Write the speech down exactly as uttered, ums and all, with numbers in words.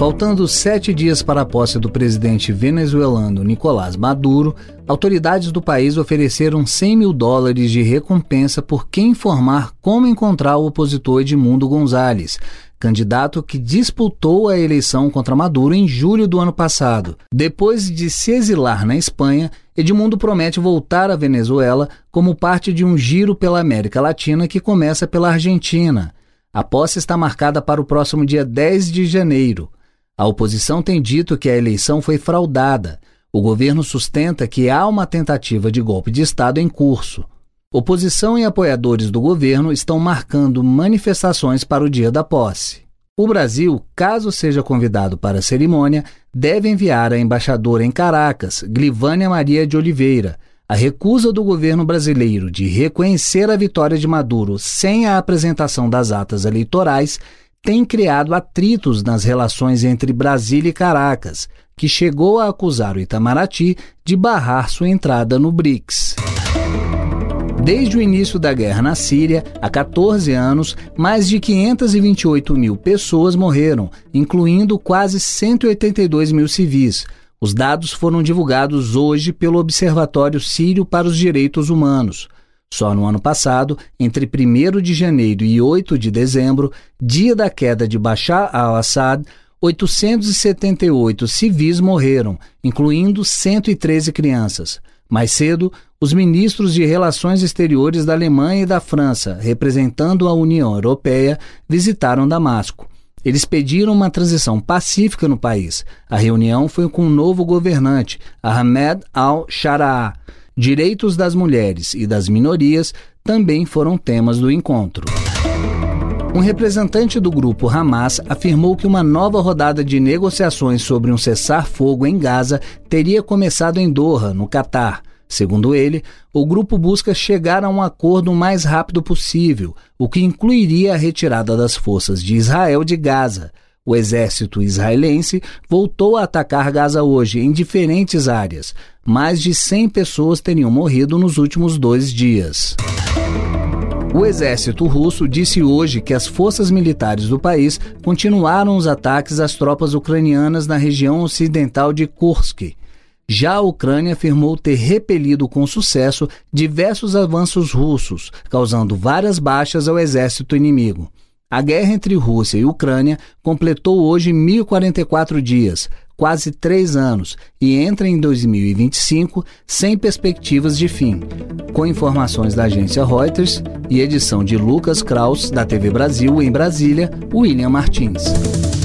Faltando sete dias para a posse do presidente venezuelano Nicolás Maduro, autoridades do país ofereceram cem mil dólares de recompensa por quem informar como encontrar o opositor Edmundo Gonzalez, candidato que disputou a eleição contra Maduro em julho do ano passado. Depois de se exilar na Espanha, Edmundo promete voltar à Venezuela como parte de um giro pela América Latina que começa pela Argentina. A posse está marcada para o próximo dia dez de janeiro. A oposição tem dito que a eleição foi fraudada. O governo sustenta que há uma tentativa de golpe de Estado em curso. Oposição e apoiadores do governo estão marcando manifestações para o dia da posse. O Brasil, caso seja convidado para a cerimônia, deve enviar a embaixadora em Caracas, Glivânia Maria de Oliveira. A recusa do governo brasileiro de reconhecer a vitória de Maduro sem a apresentação das atas eleitorais tem criado atritos nas relações entre Brasília e Caracas, que chegou a acusar o Itamaraty de barrar sua entrada no BRICS. Desde o início da guerra na Síria, há quatorze anos, mais de quinhentas e vinte e oito mil pessoas morreram, incluindo quase cento e oitenta e dois mil civis. Os dados foram divulgados hoje pelo Observatório Sírio para os Direitos Humanos. Só no ano passado, entre primeiro de janeiro e oito de dezembro, dia da queda de Bashar al-Assad, oitocentos e setenta e oito civis morreram, incluindo cento e treze crianças. Mais cedo, os ministros de Relações Exteriores da Alemanha e da França, representando a União Europeia, visitaram Damasco. Eles pediram uma transição pacífica no país. A reunião foi com o novo governante, Ahmed al-Sharaa. Direitos das mulheres e das minorias também foram temas do encontro. Um representante do grupo Hamas afirmou que uma nova rodada de negociações sobre um cessar-fogo em Gaza teria começado em Doha, no Catar. Segundo ele, o grupo busca chegar a um acordo o mais rápido possível, o que incluiria a retirada das forças de Israel de Gaza. O exército israelense voltou a atacar Gaza hoje em diferentes áreas. Mais de cem pessoas teriam morrido nos últimos dois dias. O exército russo disse hoje que as forças militares do país continuaram os ataques às tropas ucranianas na região ocidental de Kursk. Já a Ucrânia afirmou ter repelido com sucesso diversos avanços russos, causando várias baixas ao exército inimigo. A guerra entre Rússia e Ucrânia completou hoje mil e quarenta e quatro dias, quase três anos, e entra em dois mil e vinte e cinco sem perspectivas de fim. Com informações da agência Reuters e edição de Lucas Kraus, da T V Brasil, em Brasília, William Martins.